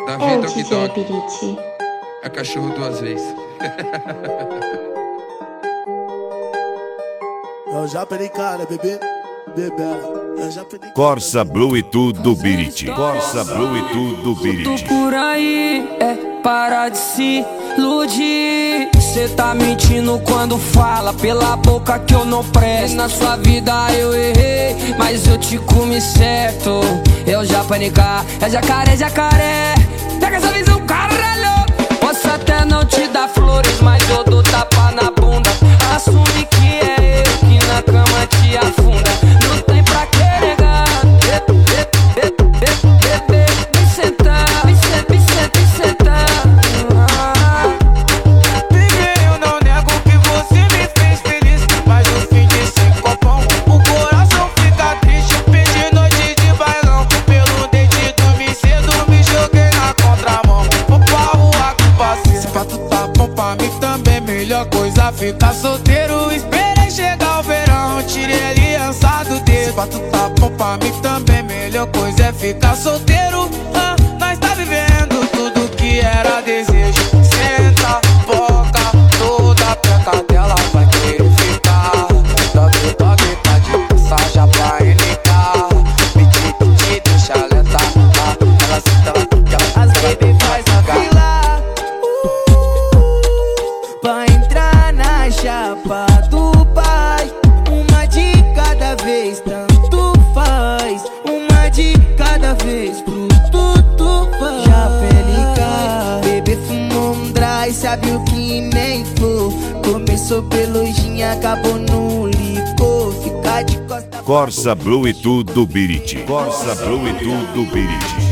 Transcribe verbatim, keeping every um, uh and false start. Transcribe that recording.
Davi É o Dog D J Dog. Biriti. É cachorro duas vezes. Eu já perei cara, bebê, bebê. Eu já perei. Corsa Blue e tudo Biriti. Corsa Blue e tudo Biriti. Tô por aí, é para de se iludir. Cê tá mentindo quando fala pela boca que eu não presto. Na sua vida eu errei, mas eu te comi certo. Eu já panicar, é jacaré, jacaré. Pega essa visão, caralho. Posso até não te dar flores, mas eu dou tapa na bunda. Assume que é eu que na cama te afunda. Não tem pra que negar. Vem sentar, vem sentar, vem sentar, vem sentar. Ninguém, eu não nego que você me fez feliz, mas no fim desse copão o coração fica triste. Pedi noite de bailão, pelo dente dormi cedo, me joguei na contramão. Vou pra rua com parceiro. Se pra tu tá bom pra mim também, melhor coisa ficar solteiro. Esperei chegar o verão, tirei a aliança do dedo. Se pra tu tá bom pra mim também, melhor coisa é ficar solteiro. Ah, nós tá vivendo tudo que era desejo. Senta, boca, toda peca dela vai querer ficar. Dog, dog, tá de passagem pra N K. Me te, te deixa letar. Ela senta, ela fica, ela As baby faz a fila pra entrar na chapa do pai. Uma de cada vez, tanto faz. Uma de cada vez, pro tudo faz. Já pelica, bebê fumou um dry, sabe o que nem for. Começou pelo gin, acabou no licor. Ficar de costa. Corsa Blue e tudo Biriti. Corsa Blue e tudo Biriti.